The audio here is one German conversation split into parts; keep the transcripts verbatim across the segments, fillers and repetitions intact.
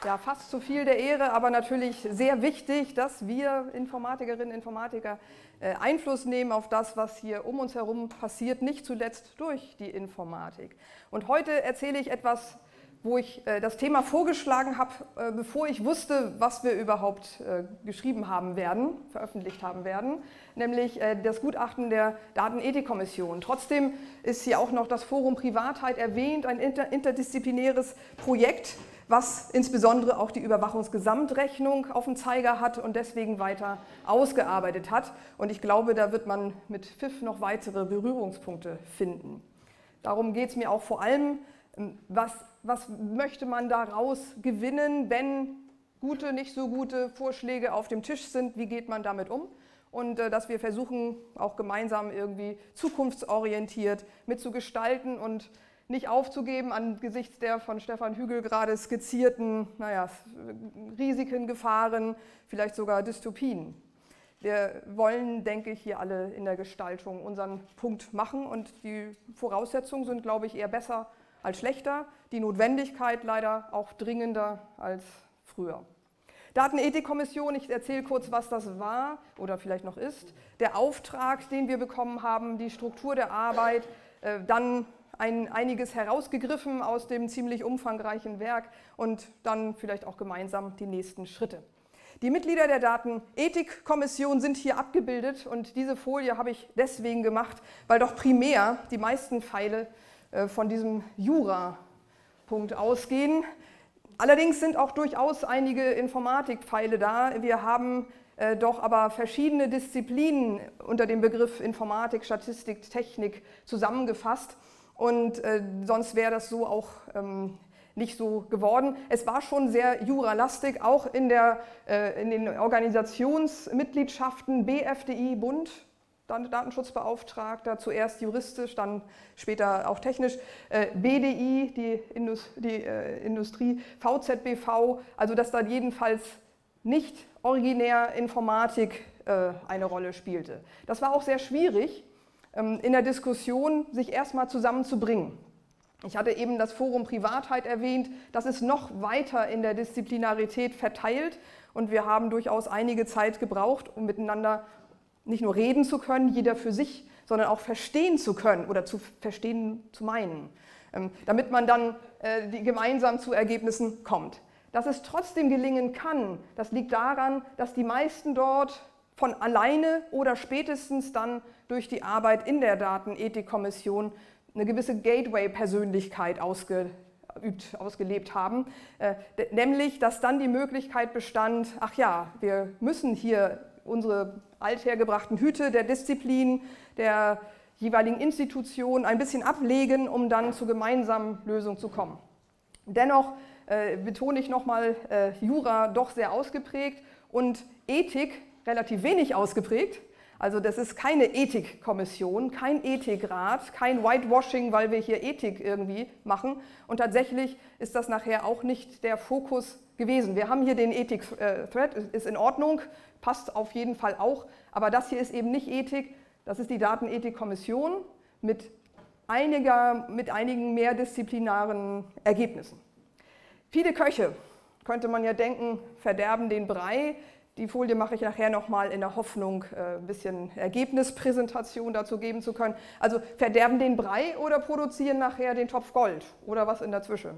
Ja, fast zu viel der Ehre, aber natürlich sehr wichtig, dass wir Informatikerinnen und Informatiker Einfluss nehmen auf das, was hier um uns herum passiert, nicht zuletzt durch die Informatik. Und heute erzähle ich etwas, wo ich das Thema vorgeschlagen habe, bevor ich wusste, was wir überhaupt geschrieben haben werden, veröffentlicht haben werden, nämlich das Gutachten der Datenethikkommission. Trotzdem ist hier auch noch das Forum Privatheit erwähnt, ein interdisziplinäres Projekt, was insbesondere auch die Überwachungsgesamtrechnung auf dem Zeiger hat und deswegen weiter ausgearbeitet hat. Und ich glaube, da wird man mit Pfiff noch weitere Berührungspunkte finden. Darum geht es mir auch vor allem, was, was möchte man daraus gewinnen, wenn gute, nicht so gute Vorschläge auf dem Tisch sind, wie geht man damit um? Und äh, dass wir versuchen, auch gemeinsam irgendwie zukunftsorientiert mitzugestalten und nicht aufzugeben angesichts der von Stefan Hügel gerade skizzierten naja, Risiken, Gefahren, vielleicht sogar Dystopien. Wir wollen, denke ich, hier alle in der Gestaltung unseren Punkt machen und die Voraussetzungen sind, glaube ich, eher besser als schlechter, die Notwendigkeit leider auch dringender als früher. Datenethikkommission, ich erzähle kurz, was das war oder vielleicht noch ist, der Auftrag, den wir bekommen haben, die Struktur der Arbeit, äh, dann Ein, einiges herausgegriffen aus dem ziemlich umfangreichen Werk und dann vielleicht auch gemeinsam die nächsten Schritte. Die Mitglieder der Datenethikkommission sind hier abgebildet und diese Folie habe ich deswegen gemacht, weil doch primär die meisten Pfeile äh, von diesem Jura-Punkt ausgehen. Allerdings sind auch durchaus einige Informatikpfeile da. Wir haben äh, doch aber verschiedene Disziplinen unter dem Begriff Informatik, Statistik, Technik zusammengefasst. Und äh, sonst wäre das so auch ähm, nicht so geworden. Es war schon sehr juralastig, auch in, der, äh, in den Organisationsmitgliedschaften B F D I, Bund, dann Datenschutzbeauftragter, zuerst juristisch, dann später auch technisch, äh, B D I, die, Indus, die äh, Industrie, V Z B V, also dass da jedenfalls nicht originär Informatik äh, eine Rolle spielte. Das war auch sehr schwierig in der Diskussion, sich erstmal zusammenzubringen. Ich hatte eben das Forum Privatheit erwähnt, das ist noch weiter in der Disziplinarität verteilt und wir haben durchaus einige Zeit gebraucht, um miteinander nicht nur reden zu können, jeder für sich, sondern auch verstehen zu können oder zu verstehen zu meinen, damit man dann die gemeinsam zu Ergebnissen kommt. Dass es trotzdem gelingen kann, das liegt daran, dass die meisten dort von alleine oder spätestens dann durch die Arbeit in der Datenethikkommission eine gewisse Gateway-Persönlichkeit ausgeübt, ausgelebt haben, äh, nämlich, dass dann die Möglichkeit bestand, ach ja, wir müssen hier unsere althergebrachten Hüte der Disziplin, der jeweiligen Institution ein bisschen ablegen, um dann zu gemeinsamen Lösungen zu kommen. Dennoch äh, betone ich nochmal, äh, Jura doch sehr ausgeprägt und Ethik relativ wenig ausgeprägt. Also das ist keine Ethikkommission, kein Ethikrat, kein Whitewashing, weil wir hier Ethik irgendwie machen. Und tatsächlich ist das nachher auch nicht der Fokus gewesen. Wir haben hier den Ethik-Thread, ist in Ordnung, passt auf jeden Fall auch. Aber das hier ist eben nicht Ethik, das ist die Datenethikkommission mit, einiger, mit einigen mehrdisziplinaren Ergebnissen. Viele Köche, könnte man ja denken, verderben den Brei. Die Folie mache ich nachher nochmal in der Hoffnung, ein bisschen Ergebnispräsentation dazu geben zu können. Also verderben den Brei oder produzieren nachher den Topf Gold oder was in der Zwischen.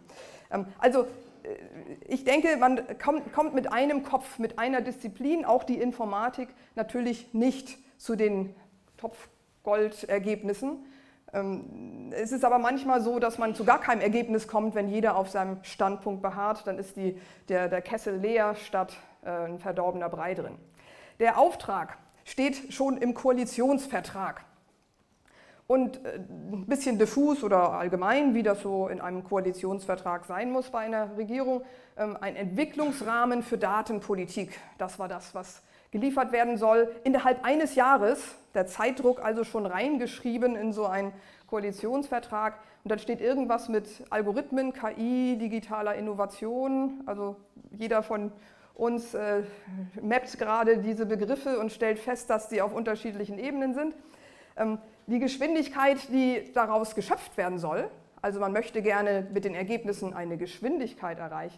Also ich denke, man kommt mit einem Kopf, mit einer Disziplin, auch die Informatik, natürlich nicht zu den Topf Gold-Ergebnissen. Es ist aber manchmal so, dass man zu gar keinem Ergebnis kommt, wenn jeder auf seinem Standpunkt beharrt. Dann ist die, der, der Kessel leer statt ein verdorbener Brei drin. Der Auftrag steht schon im Koalitionsvertrag. Und ein bisschen diffus oder allgemein, wie das so in einem Koalitionsvertrag sein muss bei einer Regierung, ein Entwicklungsrahmen für Datenpolitik. Das war das, was geliefert werden soll, innerhalb eines Jahres, der Zeitdruck also schon reingeschrieben in so einen Koalitionsvertrag. Und dann steht irgendwas mit Algorithmen, K I, digitaler Innovation, also jeder von uns äh, mappt gerade diese Begriffe und stellt fest, dass sie auf unterschiedlichen Ebenen sind. Ähm, die Geschwindigkeit, die daraus geschöpft werden soll, also man möchte gerne mit den Ergebnissen eine Geschwindigkeit erreichen,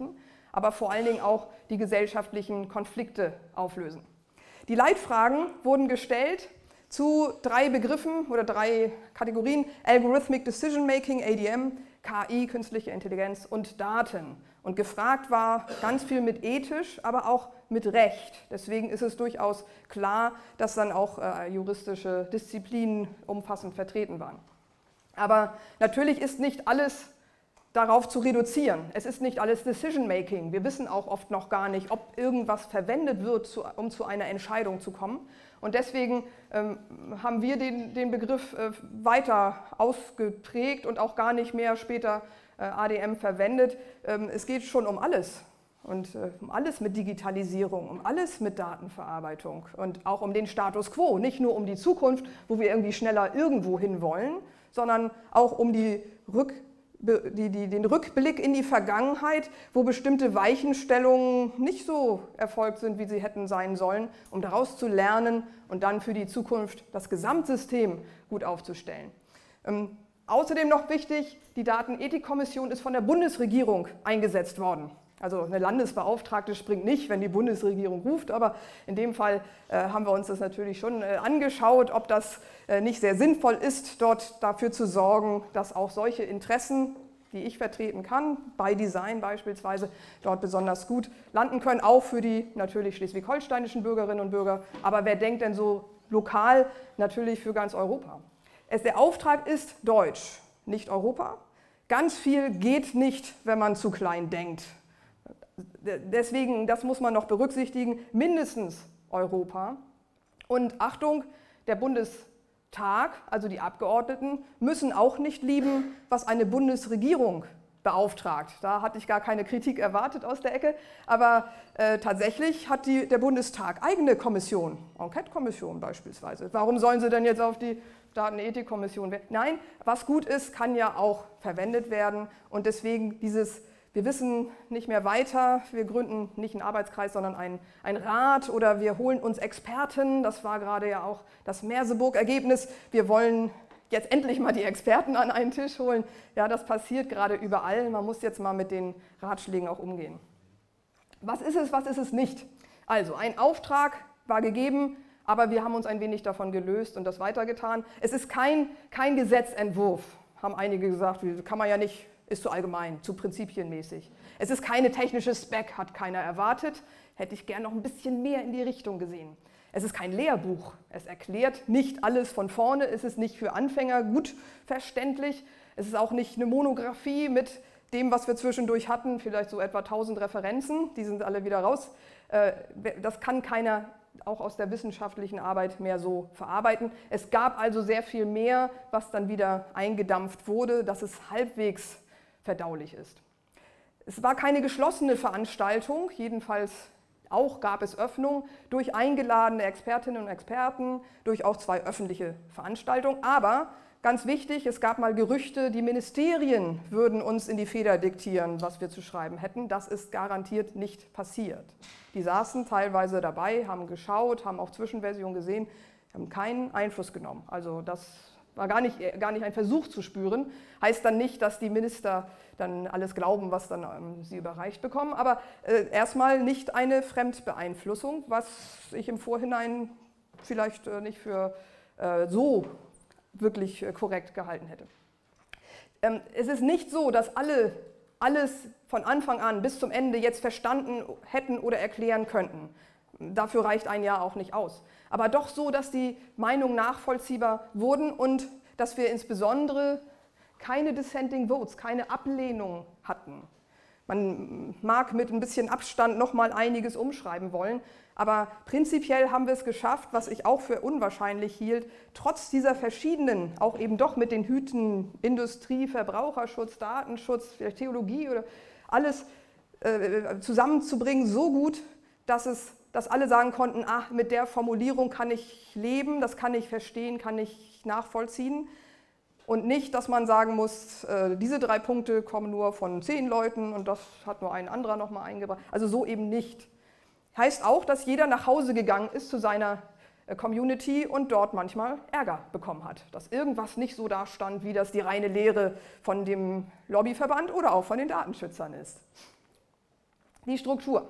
aber vor allen Dingen auch die gesellschaftlichen Konflikte auflösen. Die Leitfragen wurden gestellt zu drei Begriffen oder drei Kategorien: Algorithmic Decision Making, A D M, K I, künstliche Intelligenz und Daten. Und gefragt war ganz viel mit ethisch, aber auch mit Recht. Deswegen ist es durchaus klar, dass dann auch äh, juristische Disziplinen umfassend vertreten waren. Aber natürlich ist nicht alles darauf zu reduzieren. Es ist nicht alles Decision Making. Wir wissen auch oft noch gar nicht, ob irgendwas verwendet wird, zu, um zu einer Entscheidung zu kommen. Und deswegen ähm, haben wir den, den Begriff äh, weiter ausgeprägt und auch gar nicht mehr später äh, A D M verwendet. Ähm, es geht schon um alles. Und äh, um alles mit Digitalisierung, um alles mit Datenverarbeitung und auch um den Status quo. Nicht nur um die Zukunft, wo wir irgendwie schneller irgendwo hin wollen, sondern auch um die Rück Die, die, den Rückblick in die Vergangenheit, wo bestimmte Weichenstellungen nicht so erfolgt sind, wie sie hätten sein sollen, um daraus zu lernen und dann für die Zukunft das Gesamtsystem gut aufzustellen. Ähm, außerdem noch wichtig, die Datenethikkommission ist von der Bundesregierung eingesetzt worden. Also eine Landesbeauftragte springt nicht, wenn die Bundesregierung ruft, aber in dem Fall äh, haben wir uns das natürlich schon äh, angeschaut, ob das äh, nicht sehr sinnvoll ist, dort dafür zu sorgen, dass auch solche Interessen, die ich vertreten kann, bei Design beispielsweise, dort besonders gut landen können, auch für die natürlich schleswig-holsteinischen Bürgerinnen und Bürger. Aber wer denkt denn so lokal? Natürlich für ganz Europa. Es, der Auftrag ist Deutsch, nicht Europa. Ganz viel geht nicht, wenn man zu klein denkt. Deswegen, das muss man noch berücksichtigen, mindestens Europa. Und Achtung, der Bundestag, also die Abgeordneten, müssen auch nicht lieben, was eine Bundesregierung beauftragt. Da hatte ich gar keine Kritik erwartet aus der Ecke, aber äh, tatsächlich hat die, der Bundestag eigene Kommission, Enquete-Kommission beispielsweise. Warum sollen sie denn jetzt auf die Datenethikkommission werden? Nein, was gut ist, kann ja auch verwendet werden und deswegen dieses Wir wissen nicht mehr weiter, wir gründen nicht einen Arbeitskreis, sondern einen, einen Rat oder wir holen uns Experten. Das war gerade ja auch das Merseburg-Ergebnis. Wir wollen jetzt endlich mal die Experten an einen Tisch holen. Ja, das passiert gerade überall. Man muss jetzt mal mit den Ratschlägen auch umgehen. Was ist es, was ist es nicht? Also, ein Auftrag war gegeben, aber wir haben uns ein wenig davon gelöst und das weitergetan. Es ist kein, kein Gesetzentwurf, haben einige gesagt, kann man ja nicht. Ist zu allgemein, zu prinzipienmäßig. Es ist keine technische Spec, hat keiner erwartet. Hätte ich gern noch ein bisschen mehr in die Richtung gesehen. Es ist kein Lehrbuch. Es erklärt nicht alles von vorne. Es ist nicht für Anfänger gut verständlich. Es ist auch nicht eine Monographie mit dem, was wir zwischendurch hatten, vielleicht so etwa tausend Referenzen. Die sind alle wieder raus. Das kann keiner auch aus der wissenschaftlichen Arbeit mehr so verarbeiten. Es gab also sehr viel mehr, was dann wieder eingedampft wurde, dass es halbwegs verdaulich ist. Es war keine geschlossene Veranstaltung, jedenfalls auch gab es Öffnung durch eingeladene Expertinnen und Experten, durch auch zwei öffentliche Veranstaltungen. Aber ganz wichtig, es gab mal Gerüchte, die Ministerien würden uns in die Feder diktieren, was wir zu schreiben hätten. Das ist garantiert nicht passiert. Die saßen teilweise dabei, haben geschaut, haben auch Zwischenversionen gesehen, haben keinen Einfluss genommen. Also das war gar nicht, gar nicht ein Versuch zu spüren. Heißt dann nicht, dass die Minister dann alles glauben, was dann ähm, sie überreicht bekommen, aber äh, erstmal nicht eine Fremdbeeinflussung, was ich im Vorhinein vielleicht äh, nicht für äh, so wirklich äh, korrekt gehalten hätte. Ähm, es ist nicht so, dass alle alles von Anfang an bis zum Ende jetzt verstanden hätten oder erklären könnten. Dafür reicht ein Jahr auch nicht aus. Aber doch so, dass die Meinungen nachvollziehbar wurden und dass wir insbesondere keine Dissenting Votes, keine Ablehnung hatten. Man mag mit ein bisschen Abstand noch mal einiges umschreiben wollen, aber prinzipiell haben wir es geschafft, was ich auch für unwahrscheinlich hielt, trotz dieser verschiedenen, auch eben doch mit den Hüten Industrie, Verbraucherschutz, Datenschutz, vielleicht Theologie oder alles äh, zusammenzubringen, so gut, dass es dass alle sagen konnten, ach, mit der Formulierung kann ich leben, das kann ich verstehen, kann ich nachvollziehen. Und nicht, dass man sagen muss, äh, diese drei Punkte kommen nur von zehn Leuten und das hat nur ein anderer nochmal eingebracht. Also so eben nicht. Heißt auch, dass jeder nach Hause gegangen ist zu seiner äh, Community und dort manchmal Ärger bekommen hat. Dass irgendwas nicht so da stand, wie das die reine Lehre von dem Lobbyverband oder auch von den Datenschützern ist. Die Struktur.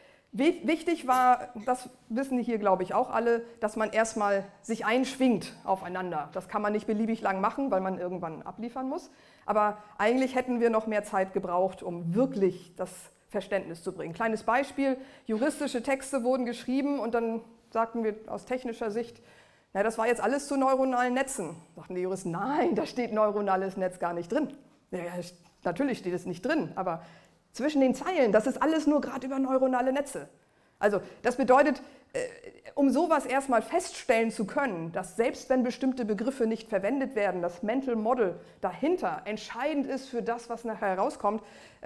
Wichtig war, das wissen hier glaube ich auch alle, dass man erstmal sich einschwingt aufeinander. Das kann man nicht beliebig lang machen, weil man irgendwann abliefern muss. Aber eigentlich hätten wir noch mehr Zeit gebraucht, um wirklich das Verständnis zu bringen. Kleines Beispiel, juristische Texte wurden geschrieben und dann sagten wir aus technischer Sicht, na, das war jetzt alles zu neuronalen Netzen. Sagten die Juristen, nein, da steht neuronales Netz gar nicht drin. Ja, natürlich steht es nicht drin, aber zwischen den Zeilen, das ist alles nur gerade über neuronale Netze. Also das bedeutet, um sowas erstmal feststellen zu können, dass selbst wenn bestimmte Begriffe nicht verwendet werden, das Mental Model dahinter entscheidend ist für das, was nachher herauskommt,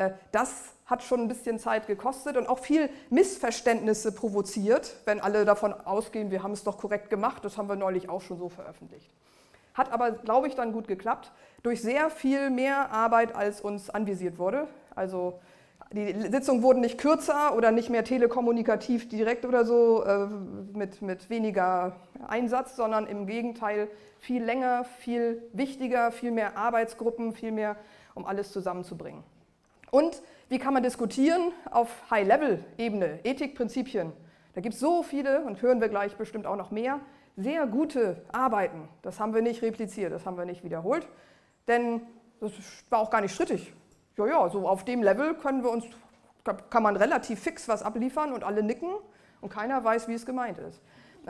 das hat schon ein bisschen Zeit gekostet und auch viel Missverständnisse provoziert, wenn alle davon ausgehen, wir haben es doch korrekt gemacht, das haben wir neulich auch schon so veröffentlicht. Hat aber, glaube ich, dann gut geklappt, durch sehr viel mehr Arbeit, als uns anvisiert wurde. Also die Sitzungen wurden nicht kürzer oder nicht mehr telekommunikativ direkt oder so äh, mit, mit weniger Einsatz, sondern im Gegenteil viel länger, viel wichtiger, viel mehr Arbeitsgruppen, viel mehr, um alles zusammenzubringen. Und wie kann man diskutieren auf High-Level-Ebene, Ethikprinzipien? Da gibt es so viele, und hören wir gleich bestimmt auch noch mehr, sehr gute Arbeiten. Das haben wir nicht repliziert, das haben wir nicht wiederholt, denn das war auch gar nicht strittig. Ja, ja, so auf dem Level können wir uns, kann man relativ fix was abliefern und alle nicken und keiner weiß, wie es gemeint ist.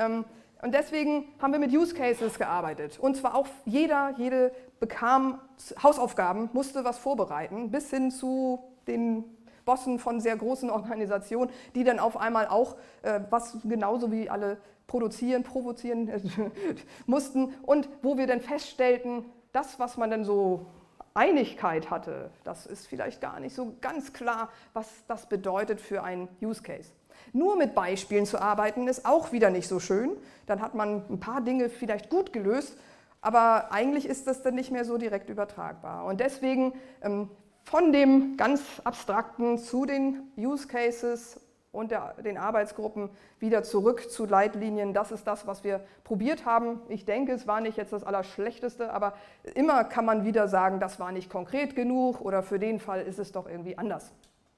Und deswegen haben wir mit Use Cases gearbeitet. Und zwar auch jeder, jede bekam Hausaufgaben, musste was vorbereiten, bis hin zu den Bossen von sehr großen Organisationen, die dann auf einmal auch was genauso wie alle produzieren, provozieren mussten. Und wo wir dann feststellten, das, was man dann so Einigkeit hatte, das ist vielleicht gar nicht so ganz klar, was das bedeutet für einen Use Case. Nur mit Beispielen zu arbeiten ist auch wieder nicht so schön. Dann hat man ein paar Dinge vielleicht gut gelöst, aber eigentlich ist das dann nicht mehr so direkt übertragbar. Und deswegen ähm, von dem ganz Abstrakten zu den Use Cases und der, den Arbeitsgruppen wieder zurück zu Leitlinien. Das ist das, was wir probiert haben. Ich denke, es war nicht jetzt das Allerschlechteste, aber immer kann man wieder sagen, das war nicht konkret genug oder für den Fall ist es doch irgendwie anders.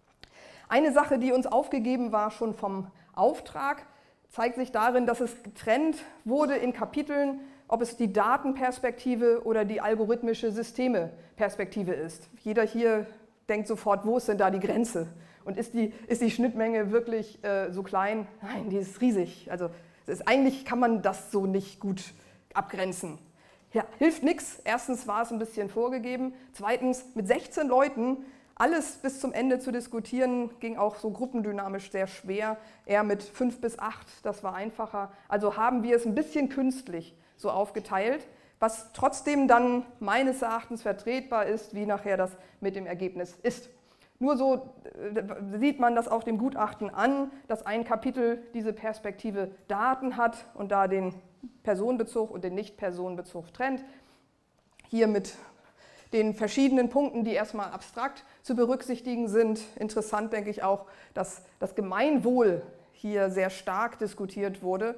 Eine Sache, die uns aufgegeben war schon vom Auftrag, zeigt sich darin, dass es getrennt wurde in Kapiteln, ob es die Datenperspektive oder die algorithmische Systemeperspektive ist. Jeder hier denkt sofort, wo ist denn da die Grenze? Und ist die, ist die Schnittmenge wirklich äh, so klein? Nein, die ist riesig. Also es ist, eigentlich kann man das so nicht gut abgrenzen. Ja, hilft nichts. Erstens war es ein bisschen vorgegeben. Zweitens, mit sechzehn Leuten alles bis zum Ende zu diskutieren, ging auch so gruppendynamisch sehr schwer. Eher mit fünf bis acht, das war einfacher. Also haben wir es ein bisschen künstlich so aufgeteilt, was trotzdem dann meines Erachtens vertretbar ist, wie nachher das mit dem Ergebnis ist. Nur so sieht man das auch dem Gutachten an, dass ein Kapitel diese Perspektive Daten hat und da den Personenbezug und den Nicht-Personenbezug trennt. Hier mit den verschiedenen Punkten, die erstmal abstrakt zu berücksichtigen sind. Interessant denke ich auch, dass das Gemeinwohl hier sehr stark diskutiert wurde,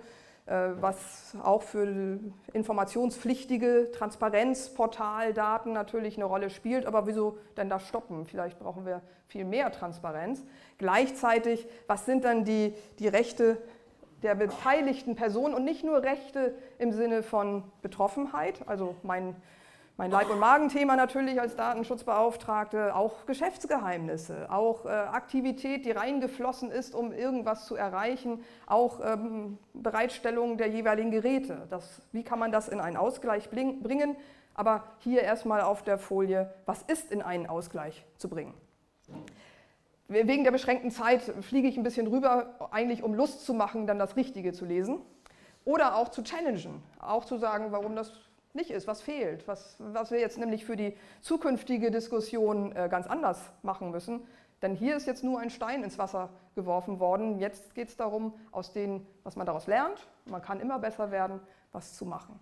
was auch für informationspflichtige Transparenzportaldaten natürlich eine Rolle spielt. Aber wieso denn da stoppen? Vielleicht brauchen wir viel mehr Transparenz. Gleichzeitig, was sind dann die, die Rechte der beteiligten Personen und nicht nur Rechte im Sinne von Betroffenheit, also mein Mein Leib- und Magenthema natürlich als Datenschutzbeauftragte, auch Geschäftsgeheimnisse, auch äh, Aktivität, die reingeflossen ist, um irgendwas zu erreichen, auch ähm, Bereitstellung der jeweiligen Geräte. Das, wie kann man das in einen Ausgleich bringen? Aber hier erstmal auf der Folie, was ist in einen Ausgleich zu bringen? Wegen der beschränkten Zeit fliege ich ein bisschen rüber, eigentlich um Lust zu machen, dann das Richtige zu lesen. Oder auch zu challengen, auch zu sagen, warum das nicht ist, was fehlt, was, was wir jetzt nämlich für die zukünftige Diskussion äh, ganz anders machen müssen. Denn hier ist jetzt nur ein Stein ins Wasser geworfen worden. Jetzt geht es darum, aus dem, was man daraus lernt, man kann immer besser werden, was zu machen.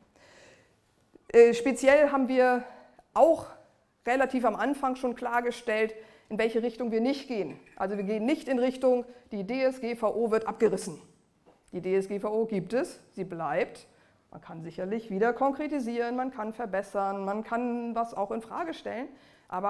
Äh, speziell haben wir auch relativ am Anfang schon klargestellt, in welche Richtung wir nicht gehen. Also wir gehen nicht in Richtung, die D S G V O wird abgerissen. Die D S G V O gibt es, sie bleibt. Man kann sicherlich wieder konkretisieren, man kann verbessern, man kann was auch in Frage stellen, aber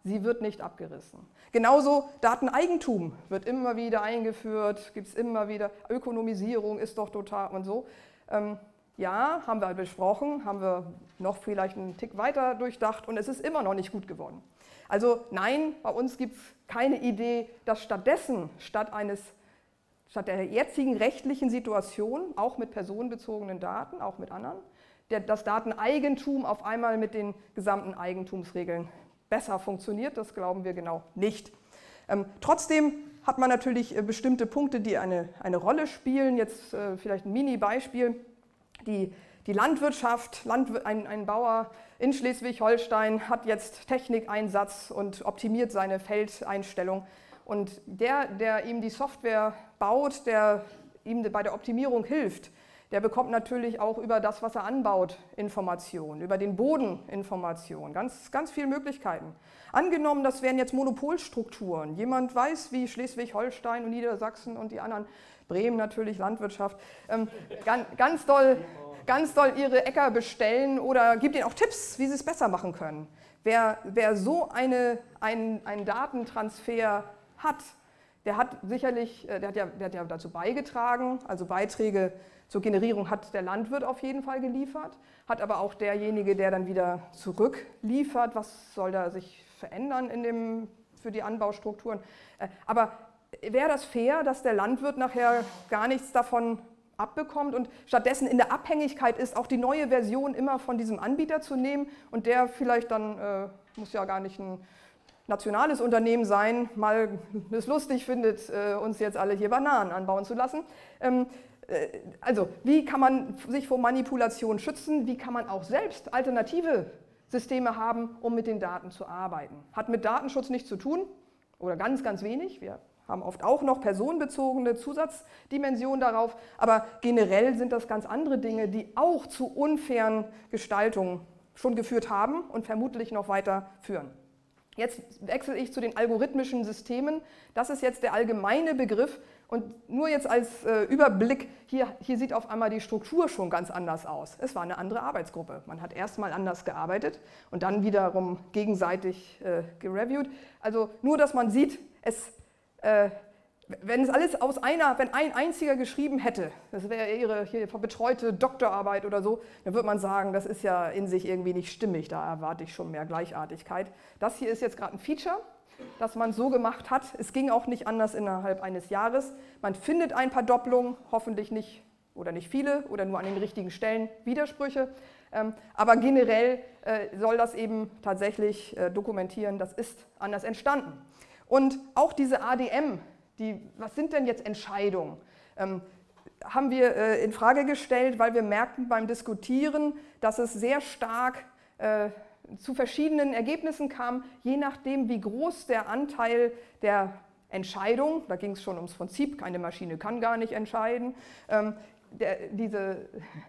sie wird nicht abgerissen. Genauso Dateneigentum wird immer wieder eingeführt, gibt es immer wieder, Ökonomisierung ist doch total und so. Ähm, ja, haben wir besprochen, haben wir noch vielleicht einen Tick weiter durchdacht und es ist immer noch nicht gut geworden. Also nein, bei uns gibt es keine Idee, dass stattdessen, statt, eines, statt der jetzigen rechtlichen Situation, auch mit personenbezogenen Daten, auch mit anderen, der, das Dateneigentum auf einmal mit den gesamten Eigentumsregeln besser funktioniert. Das glauben wir genau nicht. Ähm, trotzdem hat man natürlich äh, bestimmte Punkte, die eine, eine Rolle spielen. Jetzt äh, vielleicht ein Mini-Beispiel. Die, die Landwirtschaft, Landw ein, ein Bauer in Schleswig-Holstein hat jetzt Technikeinsatz und optimiert seine Feldeinstellung. Und der, der ihm die Software baut, der ihm bei der Optimierung hilft, der bekommt natürlich auch über das, was er anbaut, Informationen, über den Boden Informationen, ganz, ganz viele Möglichkeiten. Angenommen, das wären jetzt Monopolstrukturen. Jemand weiß, wie Schleswig-Holstein und Niedersachsen und die anderen, Bremen natürlich, Landwirtschaft, ähm, ganz, ganz, doll, ganz doll ihre Äcker bestellen oder gibt ihnen auch Tipps, wie sie es besser machen können. Wer, wer so eine, einen, einen Datentransfer hat, der hat sicherlich, der hat, ja, der hat ja dazu beigetragen, also Beiträge zur Generierung hat der Landwirt auf jeden Fall geliefert, hat aber auch derjenige, der dann wieder zurückliefert, was soll da sich verändern in dem, für die Anbaustrukturen. Aber wäre das fair, dass der Landwirt nachher gar nichts davon abbekommt und stattdessen in der Abhängigkeit ist, auch die neue Version immer von diesem Anbieter zu nehmen und der vielleicht dann, äh, muss ja gar nicht ein nationales Unternehmen sein, mal es lustig findet, äh, uns jetzt alle hier Bananen anbauen zu lassen. Ähm, Also, wie kann man sich vor Manipulation schützen? Wie kann man auch selbst alternative Systeme haben, um mit den Daten zu arbeiten? Hat mit Datenschutz nichts zu tun oder ganz, ganz wenig. Wir haben oft auch noch personenbezogene Zusatzdimensionen darauf, aber generell sind das ganz andere Dinge, die auch zu unfairen Gestaltungen schon geführt haben und vermutlich noch weiter führen. Jetzt wechsle ich zu den algorithmischen Systemen. Das ist jetzt der allgemeine Begriff. Und nur jetzt als äh, Überblick, hier, hier sieht auf einmal die Struktur schon ganz anders aus. Es war eine andere Arbeitsgruppe. Man hat erstmal anders gearbeitet und dann wiederum gegenseitig äh, gereviewt. Also nur, dass man sieht, es, äh, wenn es alles aus einer, wenn ein einziger geschrieben hätte, das wäre ihre hier betreute Doktorarbeit oder so, dann würde man sagen, das ist ja in sich irgendwie nicht stimmig, da erwarte ich schon mehr Gleichartigkeit. Das hier ist jetzt gerade ein Feature, dass man so gemacht hat. Es ging auch nicht anders innerhalb eines Jahres. Man findet ein paar Doppelungen, hoffentlich nicht oder nicht viele oder nur an den richtigen Stellen Widersprüche. Aber generell soll das eben tatsächlich dokumentieren, das ist anders entstanden. Und auch diese A D M, die, was sind denn jetzt Entscheidungen, haben wir in Frage gestellt, weil wir merkten beim Diskutieren, dass es sehr stark zu verschiedenen Ergebnissen kam, je nachdem, wie groß der Anteil der Entscheidung, da ging es schon ums Prinzip, keine Maschine kann gar nicht entscheiden, ähm, der, diese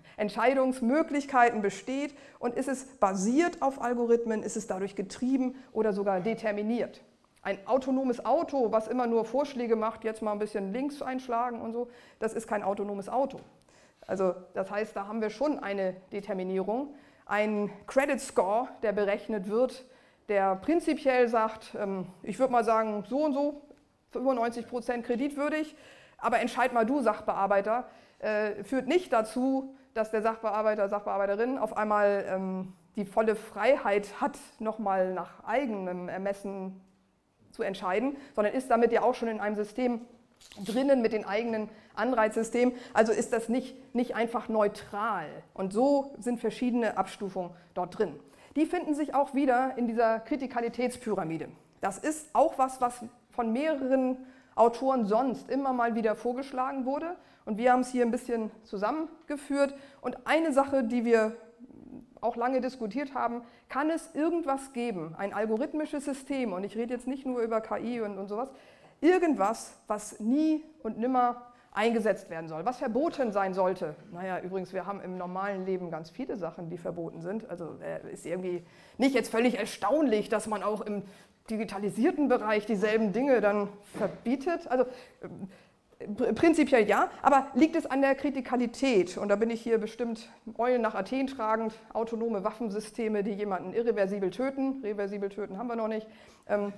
Entscheidungsmöglichkeiten besteht und ist es basiert auf Algorithmen, ist es dadurch getrieben oder sogar determiniert. Ein autonomes Auto, was immer nur Vorschläge macht, jetzt mal ein bisschen links einschlagen und so, das ist kein autonomes Auto. Also das heißt, da haben wir schon eine Determinierung. Ein Credit Score, der berechnet wird, der prinzipiell sagt, ich würde mal sagen, so und so, fünfundneunzig Prozent kreditwürdig, aber entscheid mal du, Sachbearbeiter, führt nicht dazu, dass der Sachbearbeiter, Sachbearbeiterin auf einmal die volle Freiheit hat, nochmal nach eigenem Ermessen zu entscheiden, sondern ist damit ja auch schon in einem System drinnen mit den eigenen Anreizsystemen. Also ist das nicht, nicht einfach neutral. Und so sind verschiedene Abstufungen dort drin. Die finden sich auch wieder in dieser Kritikalitätspyramide. Das ist auch was, was von mehreren Autoren sonst immer mal wieder vorgeschlagen wurde. Und wir haben es hier ein bisschen zusammengeführt. Und eine Sache, die wir auch lange diskutiert haben, kann es irgendwas geben, ein algorithmisches System, und ich rede jetzt nicht nur über K I und, und sowas, irgendwas, was nie und nimmer eingesetzt werden soll, was verboten sein sollte. Naja, übrigens, wir haben im normalen Leben ganz viele Sachen, die verboten sind. Also äh, ist irgendwie nicht jetzt völlig erstaunlich, dass man auch im digitalisierten Bereich dieselben Dinge dann verbietet. Also Prinzipiell ja, aber liegt es an der Kritikalität? Und da bin ich hier bestimmt Eulen nach Athen tragend, autonome Waffensysteme, die jemanden irreversibel töten. Reversibel töten haben wir noch nicht. Ähm,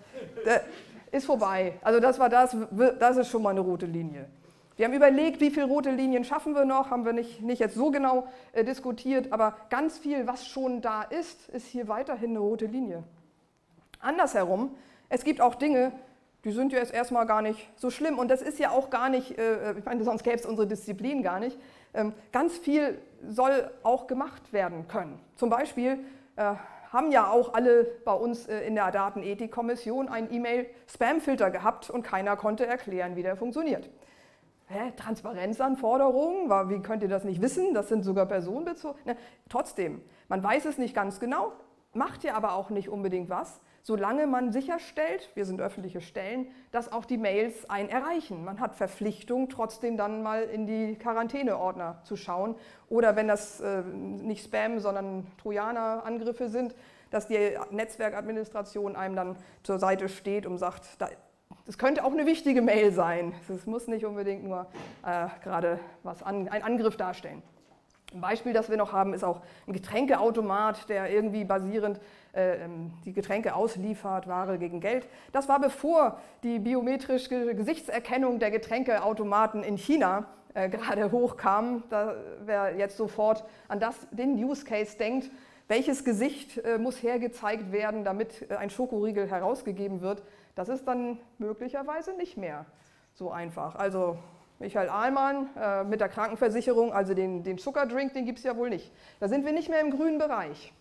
ist vorbei. Also das war das, das ist schon mal eine rote Linie. Wir haben überlegt, wie viele rote Linien schaffen wir noch, haben wir nicht, nicht jetzt so genau äh, diskutiert, aber ganz viel, was schon da ist, ist hier weiterhin eine rote Linie. Andersherum, es gibt auch Dinge, die sind ja jetzt erstmal gar nicht so schlimm und das ist ja auch gar nicht, äh, ich meine, sonst gäbe es unsere Disziplin gar nicht. Ähm, ganz viel soll auch gemacht werden können. Zum Beispiel äh, haben ja auch alle bei uns äh, in der Datenethikkommission einen E-Mail-Spam-Filter gehabt und keiner konnte erklären, wie der funktioniert. Hä? Transparenzanforderungen, wie könnt ihr das nicht wissen? Das sind sogar personenbezogen. Ne? Trotzdem, man weiß es nicht ganz genau, macht ja aber auch nicht unbedingt was, solange man sicherstellt, wir sind öffentliche Stellen, dass auch die Mails einen erreichen. Man hat Verpflichtung, trotzdem dann mal in die Quarantäneordner zu schauen. Oder wenn das äh, nicht Spam, sondern Trojaner-Angriffe sind, dass die Netzwerkadministration einem dann zur Seite steht und sagt, da, das könnte auch eine wichtige Mail sein. Es muss nicht unbedingt nur äh, gerade was an, ein Angriff darstellen. Ein Beispiel, das wir noch haben, ist auch ein Getränkeautomat, der irgendwie basierend äh, die Getränke ausliefert, Ware gegen Geld. Das war bevor die biometrische Gesichtserkennung der Getränkeautomaten in China äh, gerade hochkam. Da wer jetzt sofort an das, den Use Case denkt, welches Gesicht äh, muss hergezeigt werden, damit äh, ein Schokoriegel herausgegeben wird, das ist dann möglicherweise nicht mehr so einfach. Also Michael Ahlmann äh, mit der Krankenversicherung, also den, den Zuckerdrink, den gibt es ja wohl nicht. Da sind wir nicht mehr im grünen Bereich.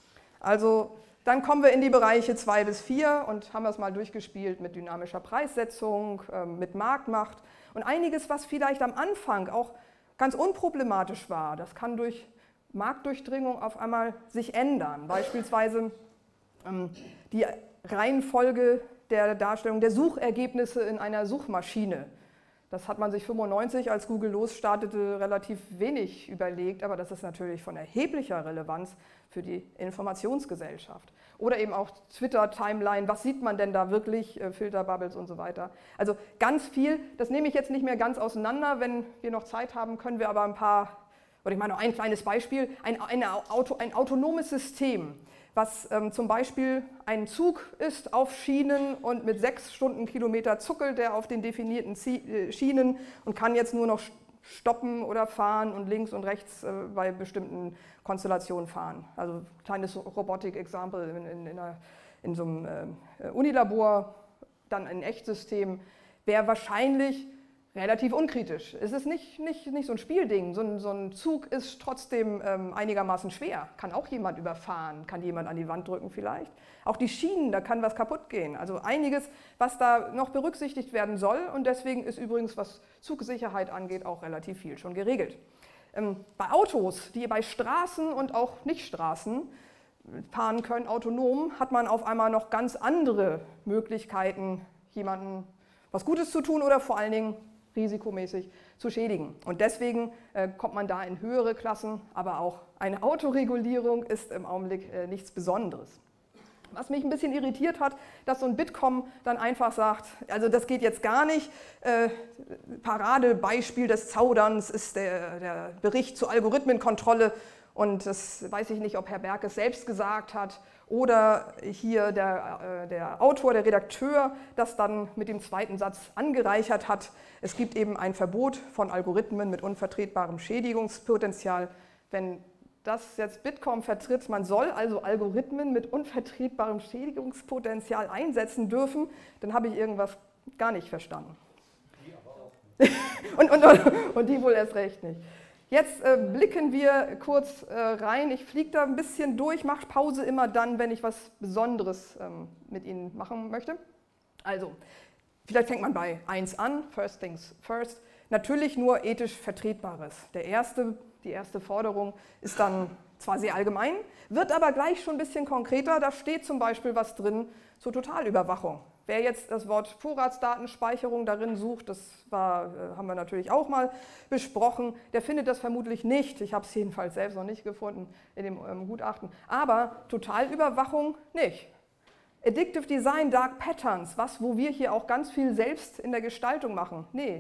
Also dann kommen wir in die Bereiche zwei bis vier und haben das mal durchgespielt mit dynamischer Preissetzung, äh, mit Marktmacht und einiges, was vielleicht am Anfang auch ganz unproblematisch war. Das kann durch Marktdurchdringung auf einmal sich ändern. Beispielsweise ähm, die Reihenfolge der Darstellung der Suchergebnisse in einer Suchmaschine. Das hat man sich fünfundneunzig, als Google losstartete, relativ wenig überlegt, aber das ist natürlich von erheblicher Relevanz für die Informationsgesellschaft. Oder eben auch Twitter-Timeline, was sieht man denn da wirklich, Filterbubbles und so weiter. Also ganz viel, das nehme ich jetzt nicht mehr ganz auseinander, wenn wir noch Zeit haben, können wir aber ein paar, oder ich meine noch ein kleines Beispiel, ein, ein, Auto, ein autonomes System, was ähm, zum Beispiel ein Zug ist auf Schienen und mit sechs Stundenkilometer zuckelt er auf den definierten Zie- äh, Schienen und kann jetzt nur noch stoppen oder fahren und links und rechts äh, bei bestimmten Konstellationen fahren. Also kleines Robotik-Example in, in, in, in so einem äh, Unilabor, dann ein Echtsystem, wäre wahrscheinlich relativ unkritisch. Es ist nicht, nicht, nicht so ein Spielding, so ein, so ein Zug ist trotzdem ähm, einigermaßen schwer. Kann auch jemand überfahren, kann jemand an die Wand drücken vielleicht. Auch die Schienen, da kann was kaputt gehen. Also einiges, was da noch berücksichtigt werden soll und deswegen ist übrigens, was Zugsicherheit angeht, auch relativ viel schon geregelt. Ähm, bei Autos, die bei Straßen und auch Nichtstraßen fahren können, autonom, hat man auf einmal noch ganz andere Möglichkeiten, jemandem was Gutes zu tun oder vor allen Dingen risikomäßig zu schädigen. Und deswegen äh, kommt man da in höhere Klassen, aber auch eine Autoregulierung ist im Augenblick äh, nichts Besonderes. Was mich ein bisschen irritiert hat, dass so ein Bitkom dann einfach sagt, also das geht jetzt gar nicht. Äh, Paradebeispiel des Zauderns ist der, der Bericht zur Algorithmenkontrolle und das weiß ich nicht, ob Herr Berg es selbst gesagt hat oder hier der, äh, der Autor, der Redakteur, das dann mit dem zweiten Satz angereichert hat. Es gibt eben ein Verbot von Algorithmen mit unvertretbarem Schädigungspotenzial. Wenn das jetzt Bitkom vertritt, man soll also Algorithmen mit unvertretbarem Schädigungspotenzial einsetzen dürfen, dann habe ich irgendwas gar nicht verstanden. Die aber auch nicht. und, und, und die wohl erst recht nicht. Jetzt äh, blicken wir kurz äh, rein. Ich fliege da ein bisschen durch, mache Pause immer dann, wenn ich was Besonderes ähm, mit Ihnen machen möchte. Also, vielleicht fängt man bei eins an, first things first. Natürlich nur ethisch Vertretbares. Der erste, die erste Forderung ist dann zwar sehr allgemein, wird aber gleich schon ein bisschen konkreter. Da steht zum Beispiel was drin zur Totalüberwachung. Wer jetzt das Wort Vorratsdatenspeicherung darin sucht, das war, äh, haben wir natürlich auch mal besprochen, der findet das vermutlich nicht. Ich habe es jedenfalls selbst noch nicht gefunden in dem ähm, Gutachten. Aber Totalüberwachung nicht. Addictive Design, Dark Patterns, was, wo wir hier auch ganz viel selbst in der Gestaltung machen. Nee,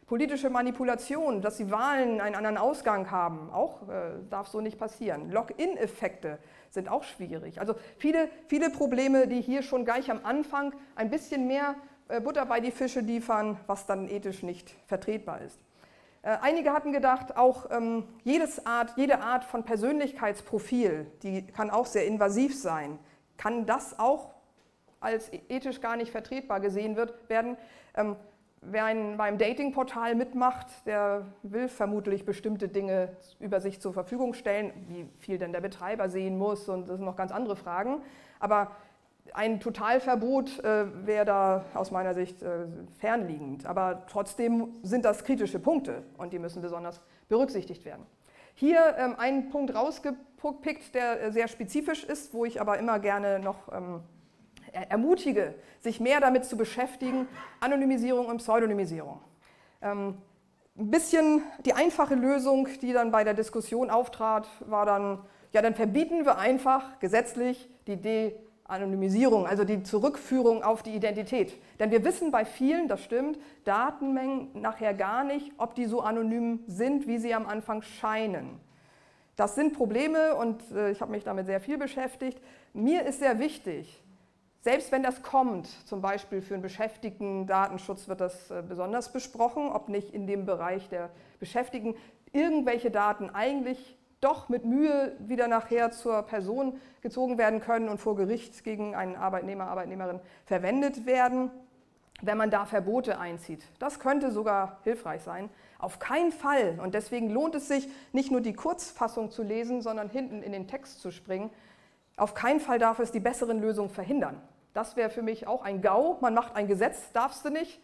Politische Manipulation, dass die Wahlen einen anderen Ausgang haben, auch äh, darf so nicht passieren. Lock-in-Effekte sind auch schwierig. Also viele, viele Probleme, die hier schon gleich am Anfang ein bisschen mehr äh, Butter bei die Fische liefern, was dann ethisch nicht vertretbar ist. Äh, einige hatten gedacht, auch ähm, jedes Art, jede Art von Persönlichkeitsprofil, die kann auch sehr invasiv sein, kann das auch als ethisch gar nicht vertretbar gesehen wird, werden. Ähm, Wer ein, beim Datingportal mitmacht, der will vermutlich bestimmte Dinge über sich zur Verfügung stellen, wie viel denn der Betreiber sehen muss, und das sind noch ganz andere Fragen. Aber ein Totalverbot äh, wäre da aus meiner Sicht äh, fernliegend. Aber trotzdem sind das kritische Punkte und die müssen besonders berücksichtigt werden. Hier ähm, ein Punkt rausgepickt, der äh, sehr spezifisch ist, wo ich aber immer gerne noch ähm, ermutige, sich mehr damit zu beschäftigen, Anonymisierung und Pseudonymisierung. Ähm, ein bisschen die einfache Lösung, die dann bei der Diskussion auftrat, war dann, ja, dann verbieten wir einfach gesetzlich die De-Anonymisierung, also die Zurückführung auf die Identität. Denn wir wissen bei vielen, das stimmt, Datenmengen nachher gar nicht, ob die so anonym sind, wie sie am Anfang scheinen. Das sind Probleme und äh, ich habe mich damit sehr viel beschäftigt. Mir ist sehr wichtig, selbst wenn das kommt, zum Beispiel für einen Beschäftigten-Datenschutz wird das besonders besprochen, ob nicht in dem Bereich der Beschäftigten irgendwelche Daten eigentlich doch mit Mühe wieder nachher zur Person gezogen werden können und vor Gericht gegen einen Arbeitnehmer, Arbeitnehmerin verwendet werden, wenn man da Verbote einzieht. Das könnte sogar hilfreich sein. Auf keinen Fall, und deswegen lohnt es sich, nicht nur die Kurzfassung zu lesen, sondern hinten in den Text zu springen. Auf keinen Fall darf es die besseren Lösungen verhindern. Das wäre für mich auch ein GAU. Man macht ein Gesetz, darfst du nicht.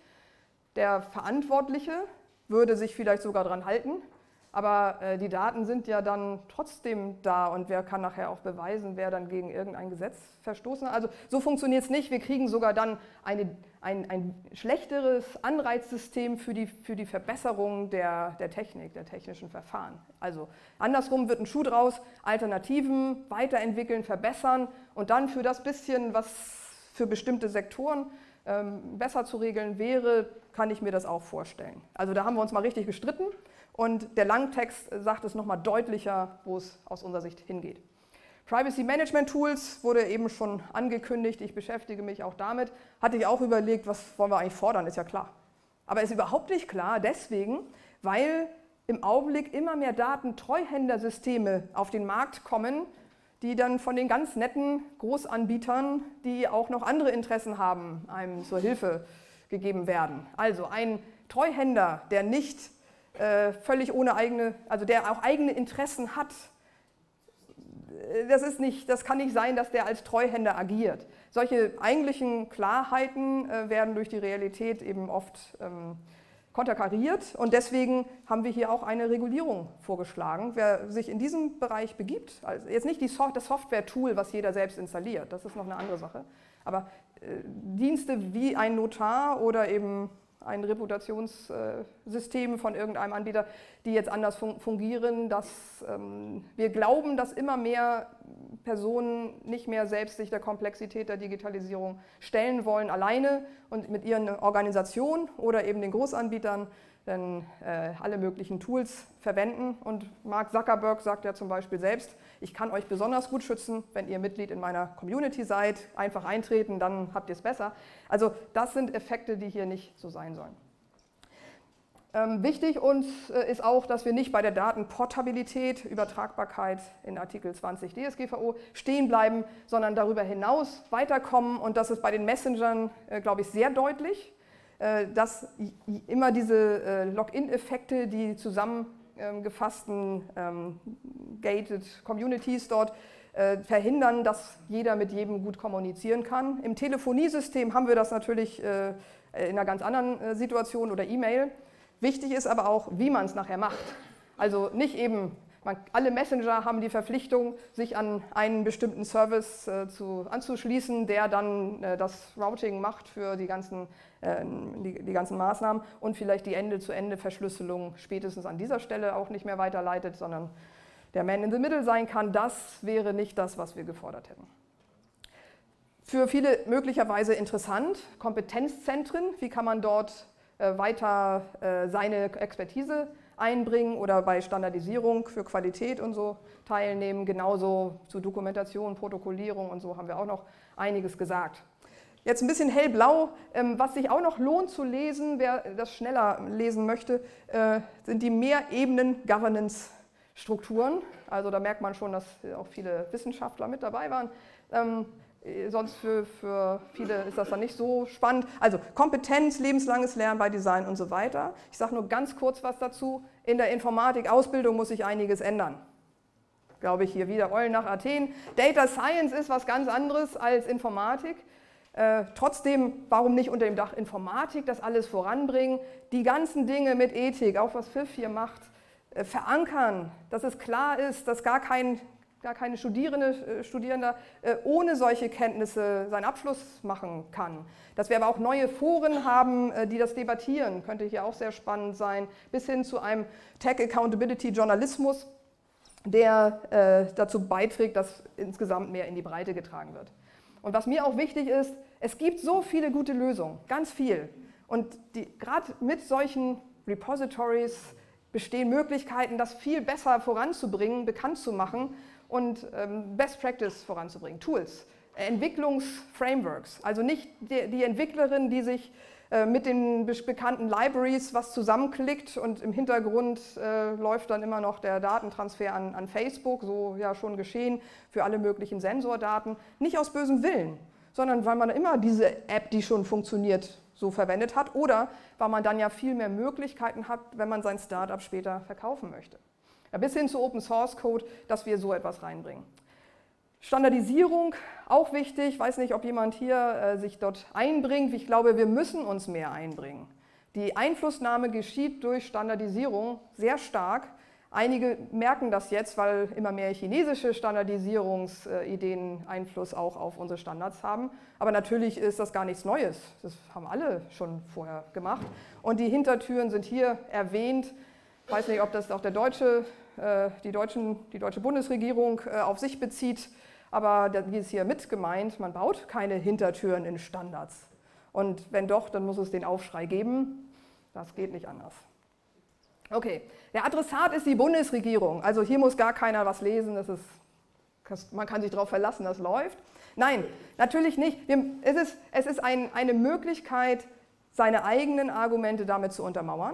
Der Verantwortliche würde sich vielleicht sogar dran halten, aber äh, die Daten sind ja dann trotzdem da und wer kann nachher auch beweisen, wer dann gegen irgendein Gesetz verstoßen hat. Also so funktioniert es nicht. Wir kriegen sogar dann eine, ein, ein schlechteres Anreizsystem für die, für die Verbesserung der, der Technik, der technischen Verfahren. Also andersrum wird ein Schuh draus, Alternativen weiterentwickeln, verbessern und dann für das bisschen, was für bestimmte Sektoren ähm, besser zu regeln wäre, kann ich mir das auch vorstellen. Also da haben wir uns mal richtig gestritten und der Langtext sagt es nochmal deutlicher, wo es aus unserer Sicht hingeht. Privacy Management Tools wurde eben schon angekündigt, ich beschäftige mich auch damit. Hatte ich auch überlegt, was wollen wir eigentlich fordern, ist ja klar. Aber ist überhaupt nicht klar, deswegen, weil im Augenblick immer mehr Datentreuhändersysteme auf den Markt kommen, die dann von den ganz netten Großanbietern, die auch noch andere Interessen haben, einem zur Hilfe gegeben werden. Also ein Treuhänder, der nicht äh, völlig ohne eigene, also der auch eigene Interessen hat, das ist nicht, das kann nicht sein, dass der als Treuhänder agiert. Solche eigentlichen Klarheiten äh, werden durch die Realität eben oft ähm, konterkariert und deswegen haben wir hier auch eine Regulierung vorgeschlagen. Wer sich in diesem Bereich begibt, also jetzt nicht die so- das Software-Tool, was jeder selbst installiert, das ist noch eine andere Sache, aber äh, Dienste wie ein Notar oder eben ein Reputationssystem von irgendeinem Anbieter, die jetzt anders fungieren, dass ähm, wir glauben, dass immer mehr Personen nicht mehr selbst sich der Komplexität der Digitalisierung stellen wollen, alleine und mit ihren Organisationen oder eben den Großanbietern dann äh, alle möglichen Tools verwenden. Und Mark Zuckerberg sagt ja zum Beispiel selbst, ich kann euch besonders gut schützen, wenn ihr Mitglied in meiner Community seid, einfach eintreten, dann habt ihr es besser. Also das sind Effekte, die hier nicht so sein sollen. Ähm, wichtig uns äh, ist auch, dass wir nicht bei der Datenportabilität, Übertragbarkeit in Artikel zwanzig D S G V O stehen bleiben, sondern darüber hinaus weiterkommen. Und das ist bei den Messengern, äh, glaube ich, sehr deutlich, äh, dass immer diese äh, Login-Effekte, die zusammengefassten ähm, gated Communities dort äh, verhindern, dass jeder mit jedem gut kommunizieren kann. Im Telefoniesystem haben wir das natürlich äh, in einer ganz anderen äh, Situation oder E-Mail. Wichtig ist aber auch, wie man es nachher macht. Also nicht eben, man, alle Messenger haben die Verpflichtung, sich an einen bestimmten Service äh, zu, anzuschließen, der dann äh, das Routing macht für die ganzen, äh, die, die ganzen Maßnahmen und vielleicht die Ende-zu-Ende-Verschlüsselung spätestens an dieser Stelle auch nicht mehr weiterleitet, sondern der Man in the Middle sein kann. Das wäre nicht das, was wir gefordert hätten. Für viele möglicherweise interessant, Kompetenzzentren, wie kann man dort äh, weiter äh, seine Expertise einbringen oder bei Standardisierung für Qualität und so teilnehmen. Genauso zu Dokumentation, Protokollierung und so haben wir auch noch einiges gesagt. Jetzt ein bisschen hellblau, ähm, was sich auch noch lohnt zu lesen, wer das schneller lesen möchte, äh, sind die Mehrebenen-Governance-Strukturen. Also da merkt man schon, dass auch viele Wissenschaftler mit dabei waren. Ähm, sonst für, für viele ist das dann nicht so spannend. Also Kompetenz, lebenslanges Lernen bei Design und so weiter. Ich sage nur ganz kurz was dazu. In der Informatik-Ausbildung muss sich einiges ändern. Glaube ich hier wieder Eulen nach Athen. Data Science ist was ganz anderes als Informatik. Äh, trotzdem, warum nicht unter dem Dach Informatik das alles voranbringen, die ganzen Dinge mit Ethik, auch was F I F hier macht, äh, verankern, dass es klar ist, dass gar kein, gar keine Studierende, äh, Studierender äh, ohne solche Kenntnisse seinen Abschluss machen kann. Dass wir aber auch neue Foren haben, äh, die das debattieren, könnte hier auch sehr spannend sein, bis hin zu einem Tech Accountability Journalismus, der äh, dazu beiträgt, dass insgesamt mehr in die Breite getragen wird. Und was mir auch wichtig ist, es gibt so viele gute Lösungen, ganz viel. Und gerade mit solchen Repositories bestehen Möglichkeiten, das viel besser voranzubringen, bekannt zu machen und ähm, Best Practice voranzubringen, Tools, Entwicklungsframeworks. Also nicht die, die Entwicklerin, die sich äh, mit den be bekannten Libraries was zusammenklickt und im Hintergrund äh, läuft dann immer noch der Datentransfer an, an Facebook, so ja schon geschehen für alle möglichen Sensordaten. Nicht aus bösem Willen, sondern weil man immer diese App, die schon funktioniert, so verwendet hat oder weil man dann ja viel mehr Möglichkeiten hat, wenn man sein Startup später verkaufen möchte. Ja, bis hin zu Open Source Code, dass wir so etwas reinbringen. Standardisierung, auch wichtig. Ich weiß nicht, ob jemand hier äh, sich dort einbringt. Ich glaube, wir müssen uns mehr einbringen. Die Einflussnahme geschieht durch Standardisierung sehr stark. Einige merken das jetzt, weil immer mehr chinesische Standardisierungsideen Einfluss auch auf unsere Standards haben. Aber natürlich ist das gar nichts Neues. Das haben alle schon vorher gemacht. Und die Hintertüren sind hier erwähnt. Ich weiß nicht, ob das auch der deutsche, äh, die, deutschen, die deutsche Bundesregierung äh, auf sich bezieht. Aber die ist hier mit gemeint, man baut keine Hintertüren in Standards. Und wenn doch, dann muss es den Aufschrei geben. Das geht nicht anders. Okay, der Adressat ist die Bundesregierung. Also hier muss gar keiner was lesen, das ist, man kann sich darauf verlassen, das läuft. Nein, natürlich nicht. Wir, es ist, es ist ein, eine Möglichkeit, seine eigenen Argumente damit zu untermauern.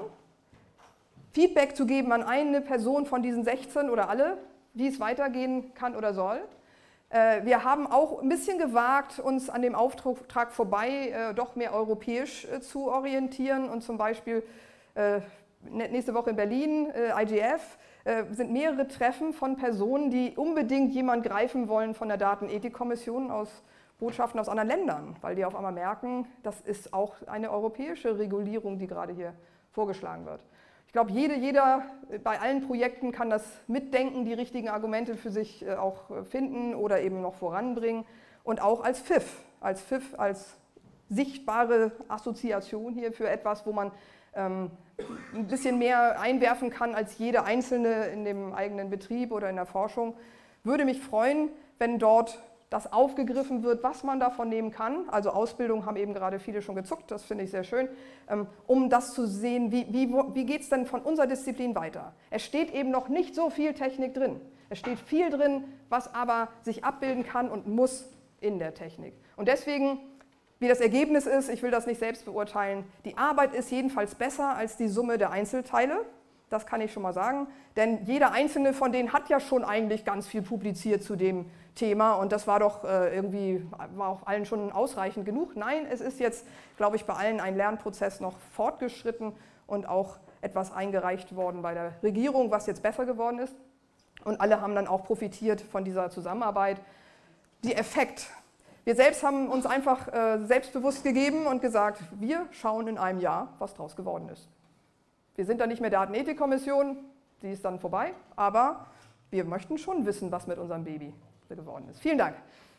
Feedback zu geben an eine Person von diesen sechzehn oder alle, wie es weitergehen kann oder soll. Wir haben auch ein bisschen gewagt, uns an dem Auftrag vorbei äh, doch mehr europäisch äh, zu orientieren und zum Beispiel äh, nächste Woche in Berlin, äh, I G F, äh, sind mehrere Treffen von Personen, die unbedingt jemanden greifen wollen von der Datenethikkommission aus Botschaften aus anderen Ländern, weil die auf einmal merken, das ist auch eine europäische Regulierung, die gerade hier vorgeschlagen wird. Ich glaube, jede, jeder bei allen Projekten kann das mitdenken, die richtigen Argumente für sich auch finden oder eben noch voranbringen. Und auch als F I F, als F I F, als sichtbare Assoziation hier für etwas, wo man ähm, ein bisschen mehr einwerfen kann als jeder Einzelne in dem eigenen Betrieb oder in der Forschung. Würde mich freuen, wenn dort das aufgegriffen wird, was man davon nehmen kann. Also Ausbildung haben eben gerade viele schon gezuckt, das finde ich sehr schön, um das zu sehen, wie, wie, wie geht es denn von unserer Disziplin weiter. Es steht eben noch nicht so viel Technik drin. Es steht viel drin, was aber sich abbilden kann und muss in der Technik. Und deswegen, wie das Ergebnis ist, ich will das nicht selbst beurteilen, die Arbeit ist jedenfalls besser als die Summe der Einzelteile. Das kann ich schon mal sagen, denn jeder einzelne von denen hat ja schon eigentlich ganz viel publiziert zu dem Thema und das war doch äh, irgendwie, war auch allen schon ausreichend genug. Nein, es ist jetzt, glaube ich, bei allen ein Lernprozess noch fortgeschritten und auch etwas eingereicht worden bei der Regierung, was jetzt besser geworden ist. Und alle haben dann auch profitiert von dieser Zusammenarbeit. Die Effekt. Wir selbst haben uns einfach äh, selbstbewusst gegeben und gesagt, wir schauen in einem Jahr, was daraus geworden ist. Wir sind dann nicht mehr Datenethikkommission, die ist dann vorbei, aber wir möchten schon wissen, was mit unserem Baby geworden ist. Vielen Dank.